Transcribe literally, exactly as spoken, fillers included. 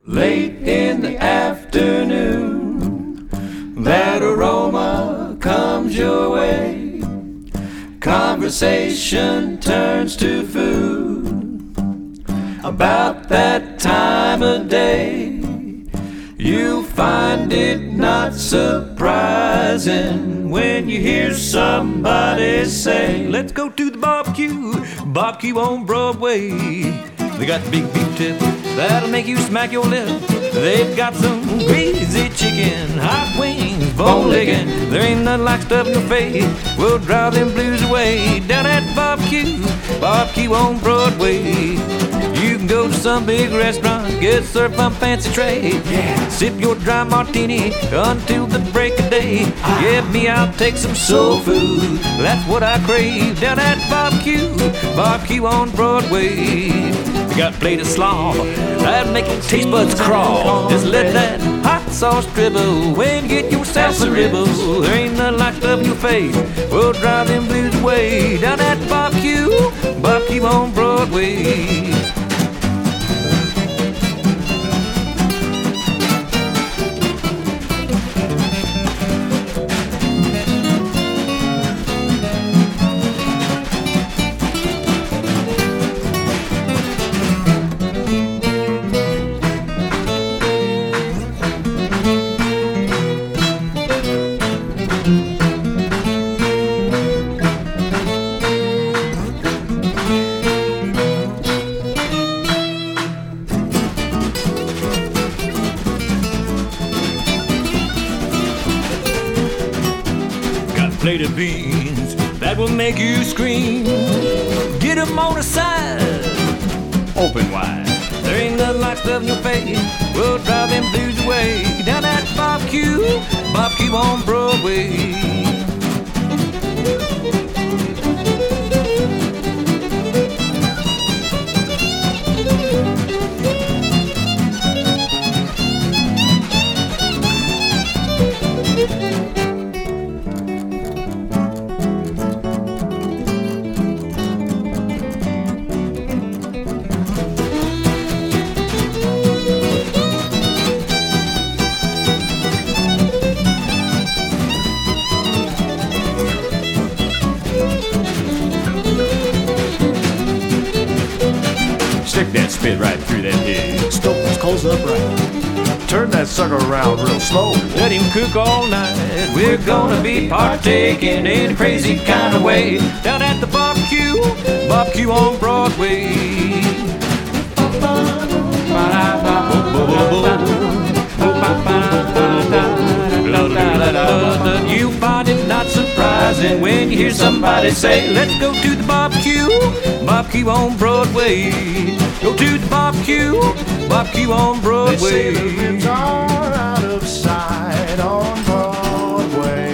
late in the afternoon, that aroma comes your way. Conversation turns to food. About that time of day, you'll find it not surprising when you hear somebody say, let's go to the barbecue, barbecue on Broadway. They got the big beef tip that'll make you smack your lip. They've got some crazy chicken, hot wings, bone licking. There ain't nothing like stuffing your face. We'll drive them blues away. Down at the barbecue, barbecue on Broadway. You can go to some big restaurant, get served from fancy tray. Yeah. Sip your dry martini until the break of day. Ah. Yeah, me, I'll take some soul food. That's what I crave. Down at the barbecue, barbecue on Broadway. We got a plate of slaw that'll make your taste buds crawl. Just let that hot sauce dribble when you get yourself a ribble. There ain't nothing like stuffing your face. We'll drive them blues away. Down at the barbecue, barbecue on Broadway. Plate of beans that will make you scream. Get 'em on the side, open wide. There ain't nothing like stuffing your face. We'll drive them blues away. Down at the barbecue, barbecue on Broadway. Stick that spit right through that head. Stoke those coals up right. Turn that sucker around real slow. Let him cook all night. We're gonna be partaking in a crazy kind of way. Down at the barbecue, barbecue on Broadway. You find it not surprising when you hear somebody say, let's go to the barbecue, barbecue on Broadway. Go to the barbecue, barbecue on Broadway. They say the ribs are out of sight on Broadway.